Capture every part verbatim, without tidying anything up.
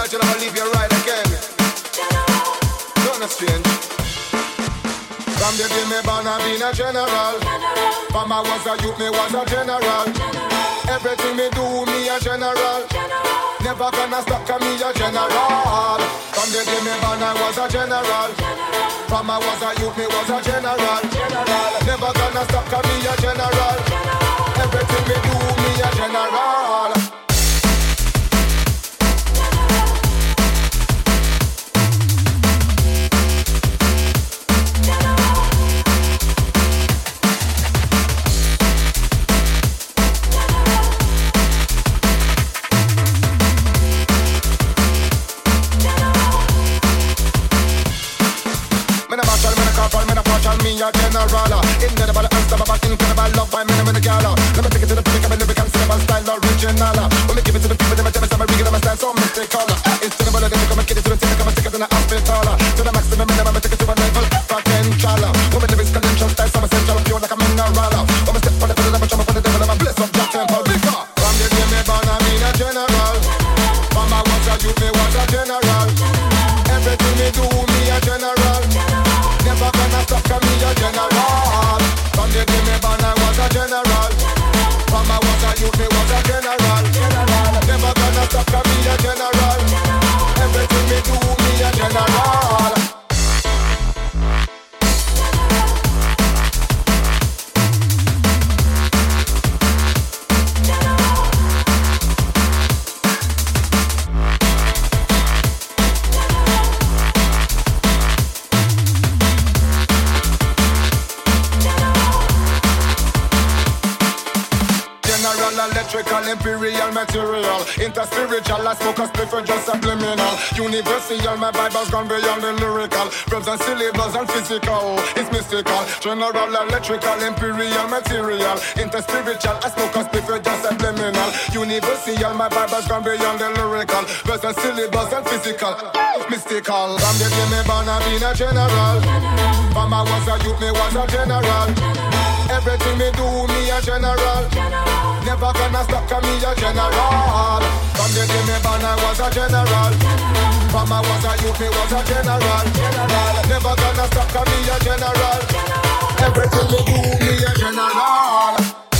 right, you never leave you right again. Don't not strange. From the day me born, I been a general. From I was a youth, me was a general. Everything me do, me a general. Never gonna stop, cause me a general. From the day me born, I was a general. From I was a youth, me was a general. Never gonna stop, cause me a general. Everything me do, me a general. Me a general, incredible, unstoppable, incredible love by me, I'm in the gala. Let me take it to the peak, I'm in the considerable style, original. When me give it to the people, they tell me some regular, my style so mystical. Instead of all of them, come and get it to the tip, come and take it to the hospital. To the maximum minimum, I take it to a level potential. When me lyrics credential style, some essential, pure like a mineral. When me step on the pedal, I'm a jump on the devil, I'm a bliss of Jack Temple. From the day me born, I mean a general. From I was a youth, me was a general. Everything me do, me a general. Never gonna stop, cause me a general. From the day me born, I was a general. From I was a youth, me was a general. Never gonna stop, cause me a general. Everything me do, me a general. Electrical, imperial, material, interspiritual, I smoke a spliff for just subliminal. Universal, my Bible's gone beyond the lyrical. Verbs and syllables and physical, it's mystical. General, electrical, imperial, material, interspiritual, I smoke a spliff for just subliminal. Universal, my Bible's gone beyond the lyrical. Verbs and syllables and physical, it's mystical. From the day me born, I been a general. From I was a youth, me was a general. Everything me do, me a general. Never gonna stop, cause me a general. From the day me born, I was a general. From I was a youth, me was a general. Never gonna stop, cause me a general. Everything me do, me a general.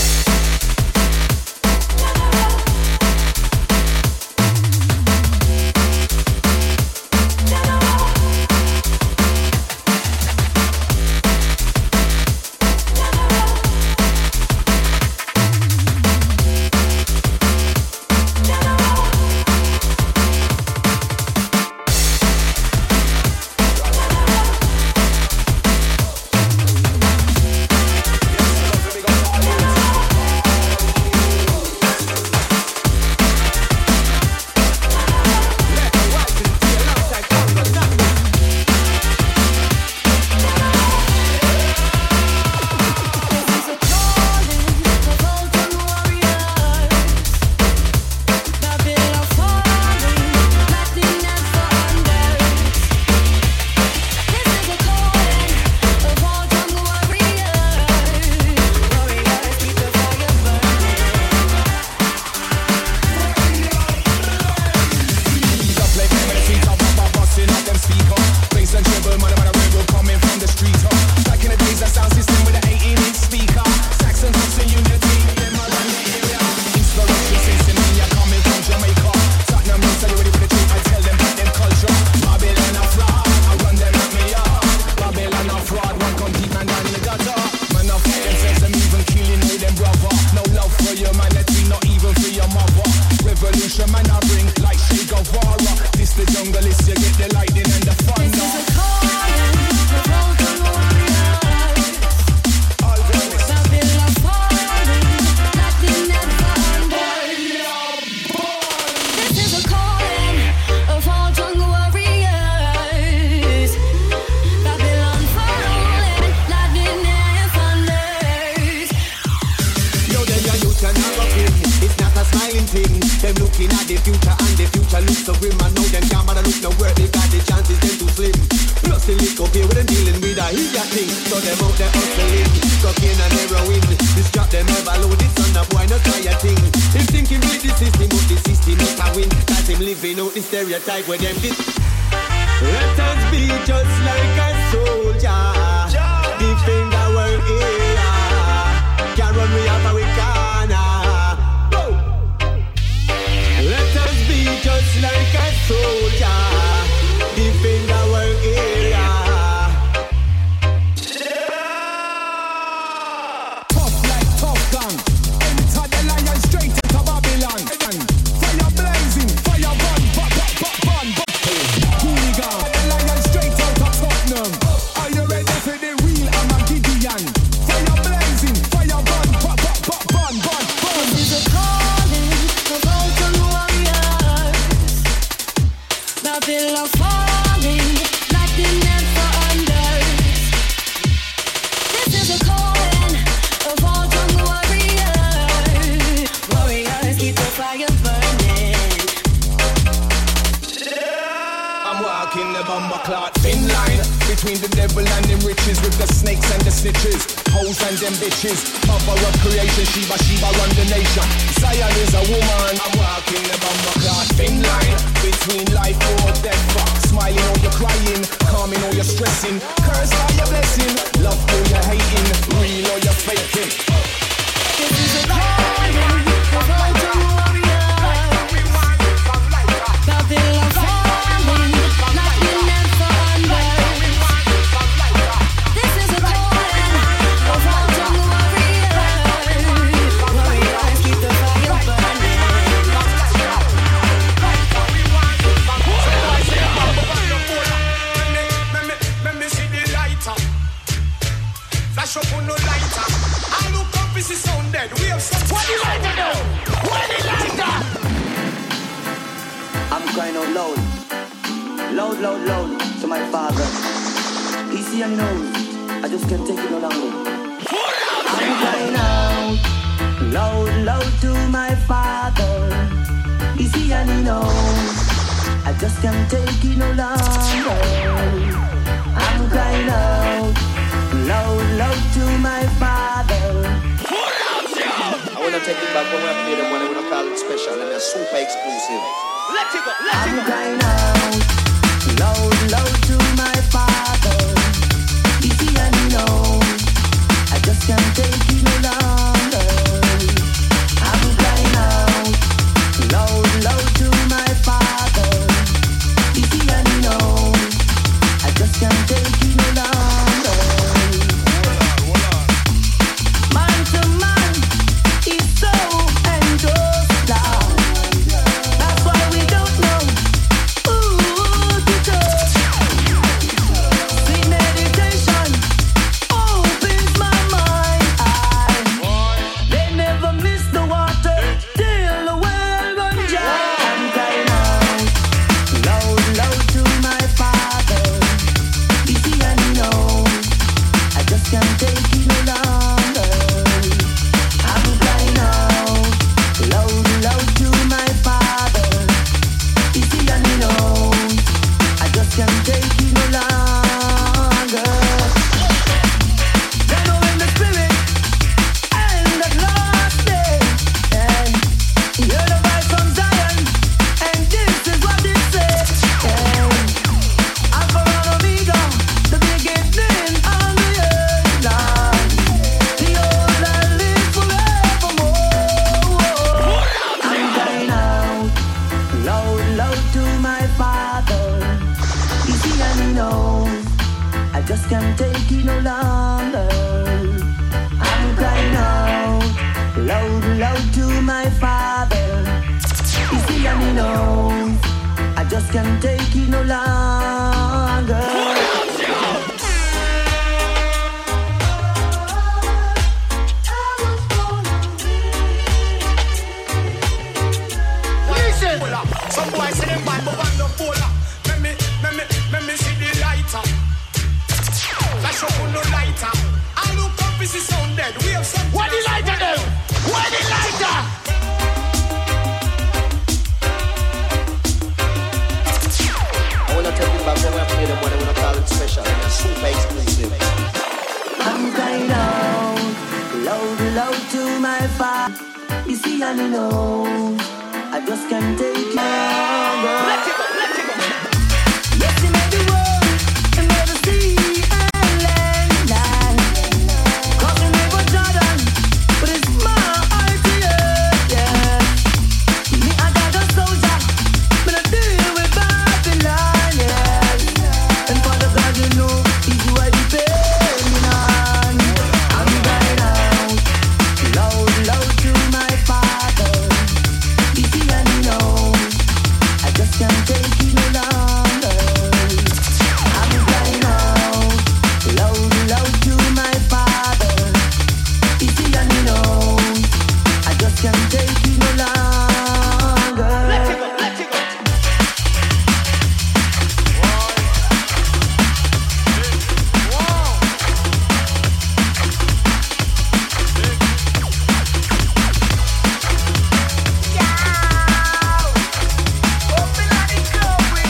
looking at the future and the future looks so grim. I know them can't bother look nowhere, they got the chances them too slim. Plus the lick up here with them dealing with a hiya thing. So them out there hustling, cocaine and heroin. This trap them ever load, it's on a boy not try a thing. Him thinking with the system, but the system he must have win. Cause him living out the stereotype where them did. Let us be just like a soldier, defend our area, can't run we up and we canna. Let us be just like a soldier, defend our area. Tough like tough gun, enter the lion straight into Babylon. Fire blazing, fire burn, burn, burn, burn, burn. Hooligan, the lion straight out of Tottenham. Are you ready for the real Armageddon? Fire blazing, fire burn, burn, burn, burn, burn, burn. This is a calling of mountain warriors. Babylon falling, nothing left for unders. This is a calling of mountain warriors. Warriors, keep the fire burning. I'm walking the bomber clot thin line between the devil and them riches, with the snakes and the snitches, hoes and them bitches. Mother of creation, Sheba, Sheba run the nation. Zion is a woman. I'm walking the bomber clot thin line between life or death. Smiling or you're crying, calming or you're stressing. Cursed by your blessing, love or you're hating, real or you're faking. This is a calling of mountain warriors. Babylon falling, nothing left for unders. This is a calling of mountain warriors. Warriors, keep the fire burning. Let me see the lighter. Flash up on no lighter. I look up, this is sound dead. We have some. What the lighter do? What the lighter? I'm crying out loud, loud, loud, loud to my father. He see and he knows, I just can't take it no longer. I'm crying out, loud, loud to my father. He see and he knows, I just can't take it no longer. I'm crying out, loud, loud to my father. I wanna take it back when we play them when I wanna call it special and a super exclusive. Let it go, let I'm it go. crying out, loud, loud to my father. He see and he knows, I just can't take it no longer. I'm crying out, loud, loud to my father. He see and he knows, I just can't take it no longer. Man to man, he's so and just loud. That's why we don't know who to touch. Sweet meditation opens my mind. I, they never miss the water till the well runs dry. I'm crying out, loud, loud to my father. He see and he knows, I just can't take it no longer. I'm crying out, loud, loud to my father. He see and he knows, I just can't take it no longer. They know in the spirit, and at last day, and hear the voice from Zion, and this is what it says. Alpha and Omega, the beginning and the end, Lord. The old and live forevermore. I'm crying out, loud, loud to my father. He see and he knows, I just can't take it no longer. I'm crying out, loud, loud to my father. He see and he knows, I just can't take it no longer. Listen, some boys say them bad, but one no polar. Let me, let me, let me see the lighter. Flash up on no lighter. I look up, this is sound dead. We have some. What the lighter do? What the lighter? I wanna take it back when we play them when I wanna call it special and a super exclusive. I'm crying out, loud, loud to my father. You see and he knows, I just can't take it longer. Let it go, let it go. Yes, you made the world, you made the sea and land, land. Cause you never Jordan, but it's my heart to you, yeah. Me, I got a soldier, but I deal with Babylon, yeah. And Father God, you know, is you I depending on. I'm crying out, loud, loud to my Father. You see and you know, I just can't take it no longer. I'm crying out, loud, loud to my Father. You see and you know, I just can't take it no longer. Let it go, let it go. Open on the club, we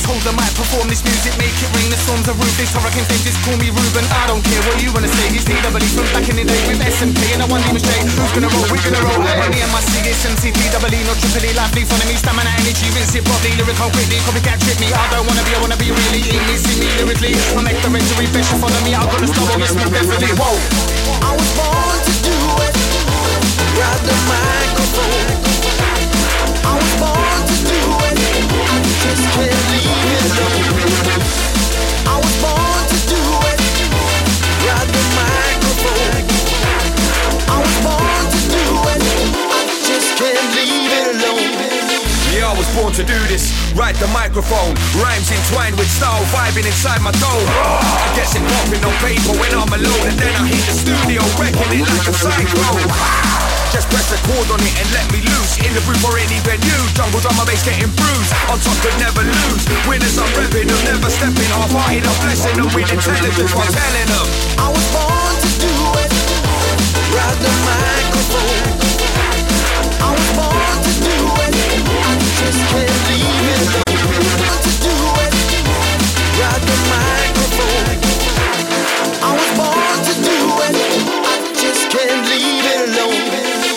hold the mic, perform this music, make it ring. The storms are ruthless, hurricanes, they just call me Ruben. I don't care what you wanna say, it's T W E from back in the day with S M K. And I want to demonstrate who's gonna roll, we're gonna roll. Hey, me and my C S M C, T W E, no triple E, lively, fun of me, stamina, energy, rinse it properly, lyrical quickly, copycat trip me. I don't wanna be, I wanna be really in me, see me lyrically. I make the victory, best you follow me, I've got to stop on this move, definitely. Whoa. I was born to do it, grab the microphone. I was born to do it, I just can't leave it alone. I was born to do it, grab the microphone. I was born to do it, I just can't leave it alone. Yeah, I was born to do this, ride the microphone. Rhymes entwined with style, vibing inside my dome. I guess it popping on paper when I'm alone. And then I hit the studio, wrecking it like a cyclone. Just press record on it and let me loose. In the booth or any venue, jungle drama bass getting bruised. On top could never lose. Winners I'm repping, I'm never stepping. Half-hearted, I'm blessing them with intelligence while telling them I was born to do it, grab the microphone. I was born to do it, I just can't leave it alone. Born to do it, grab the microphone. I was born to do it, I just can't leave it alone.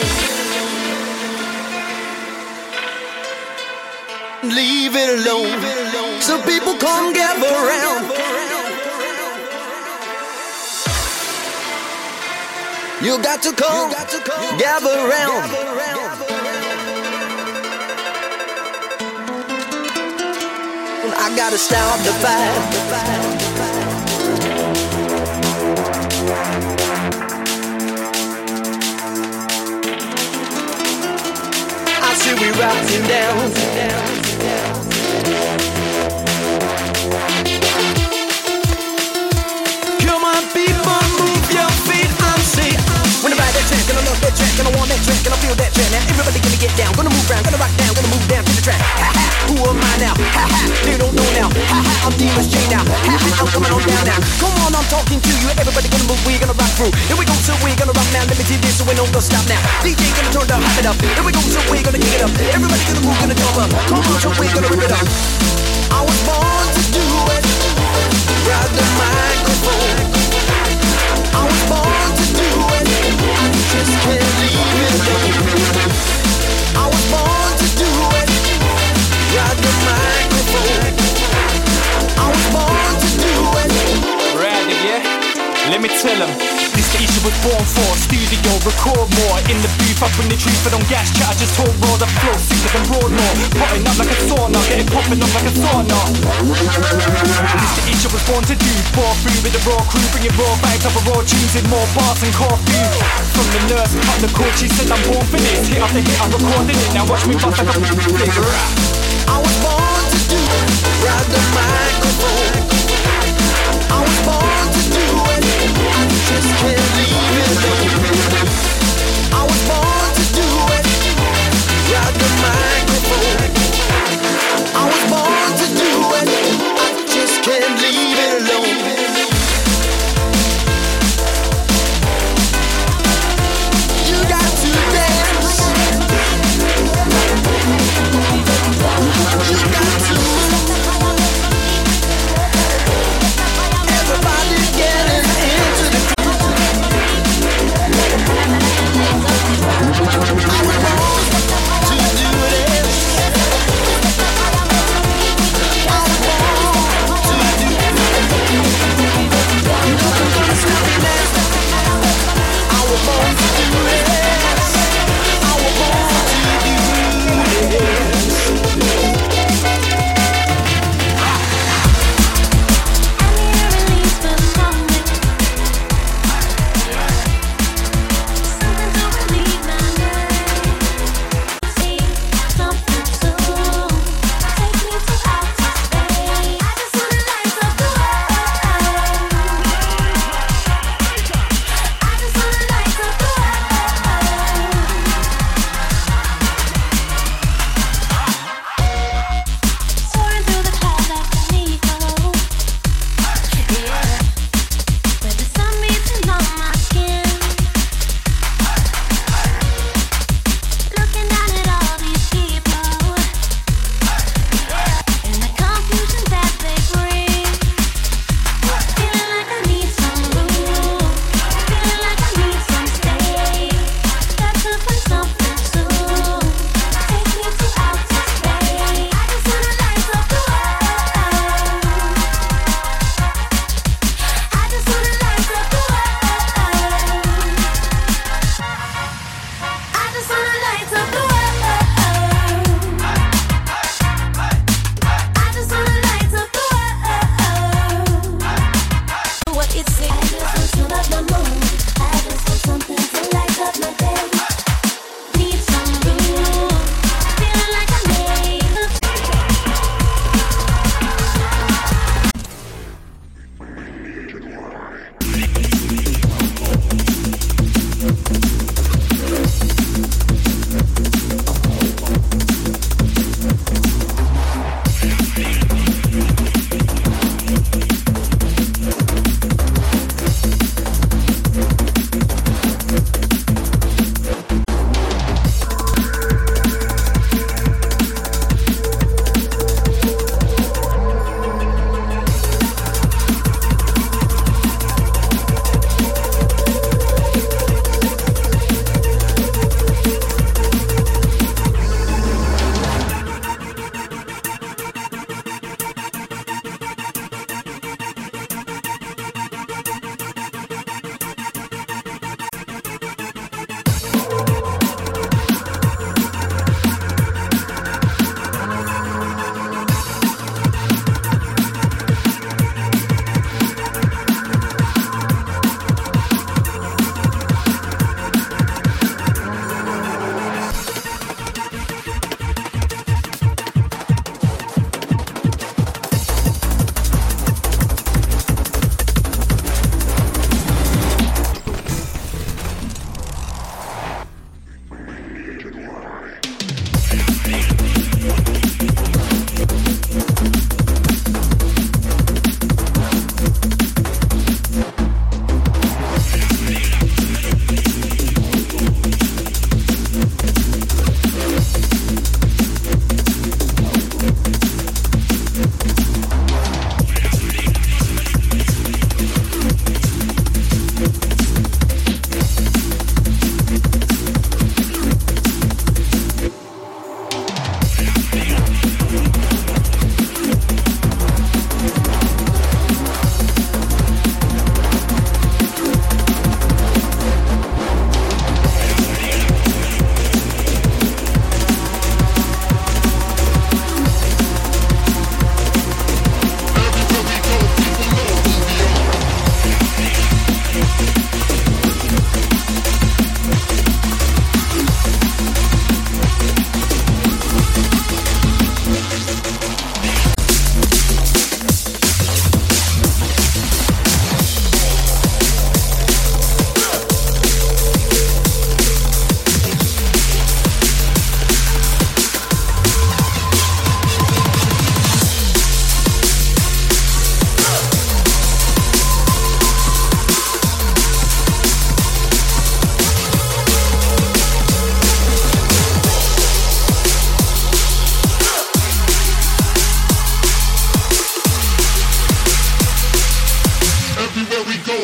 Leave it alone. So people come gather around. You got to come, got to come gather around. I gotta start the fight. I see we rocking down. Come on, people, move your feet. I'm saying, when I ride that track, and I love that track, and I want that track, and I feel that track. Now everybody gonna get down, gonna move around, gonna rock down, gonna move down to the track. Ha ha, who am I now? Ha ha, they don't know now. Ha ha, I'm Demon's J now. Ha ha, I'm coming on down now. Come on, I'm talking to you. Everybody gonna move, we're gonna rock through. Here we go, so we're gonna rock now. Let me do this, so we don't go stop now. D J gonna turn the hype it up. Here we go, so we're gonna kick it up. Everybody gonna move, gonna jump up. Come on, so we're gonna rip it up. I was born to do it. Grab the microphone. I was born to do it. I just can't leave it alone. I was born to do it. Grab the microphone. I was born to do it. Ready, yeah? Let me tell them. This the issue was born for. Studio, record more. In the booth, I bring the truth, but on gas chat, I just talk raw. The flow, sicker than Broadmoor. Potting up like a sauna, get it popping up like a sauna. This the issue was born to do. Bore through with the raw crew, bringing raw vibes up a raw tunes with more bars and coffee. From the nurse, cut the cord, she said I'm born for this. Hit after hit, I'm recording it. Now watch me bust like a big rap. I was born to do it. Grab the microphone. I was born to do it. I just can't leave it alone. I was born to do it. Grab the microphone. I was born to do it. I just can't leave it alone. You got to dance. You got to. Everybody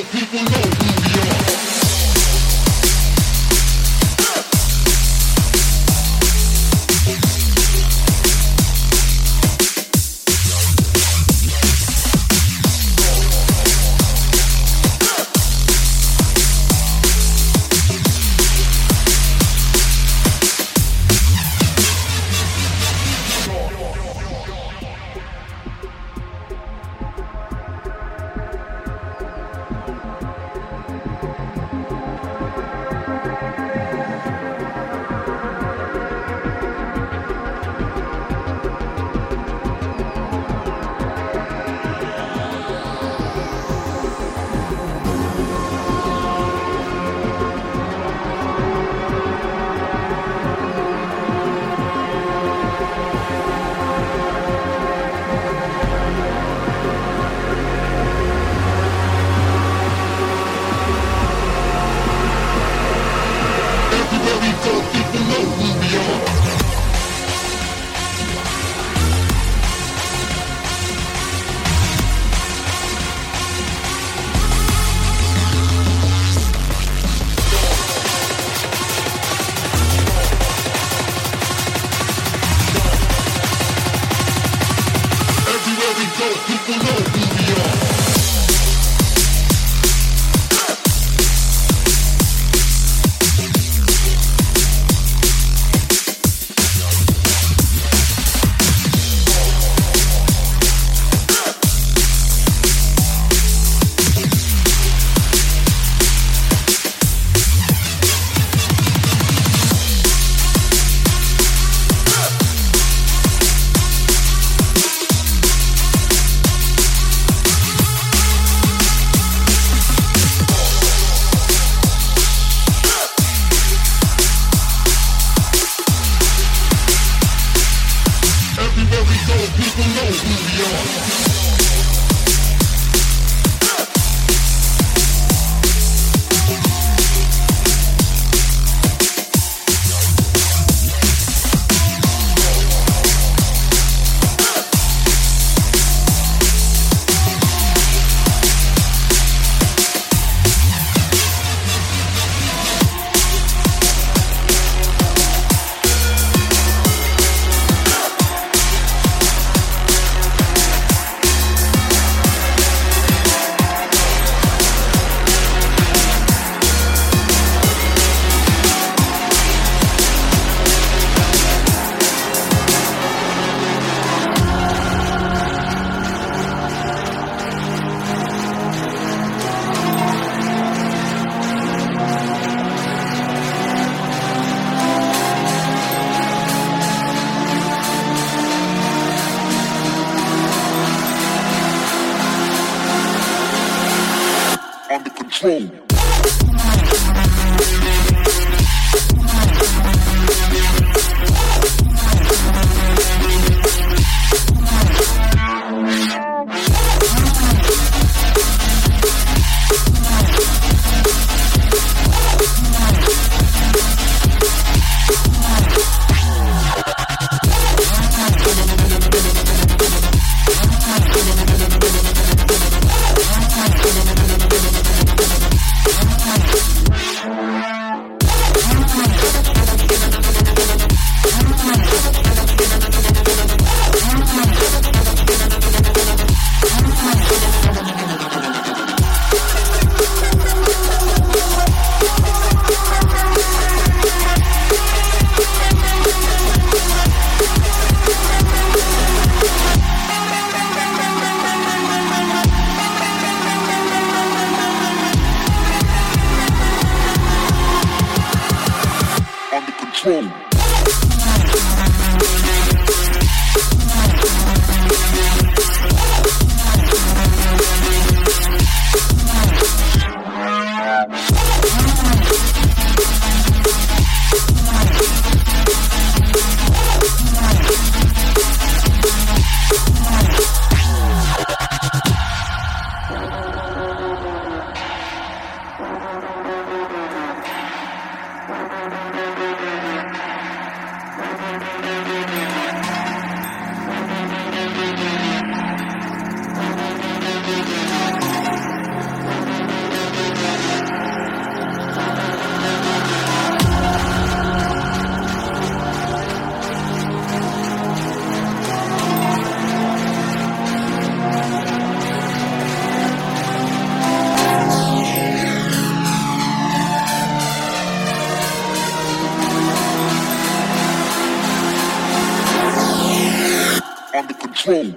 people know who we are. Control. Control. microphone.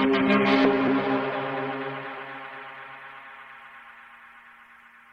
Thank you.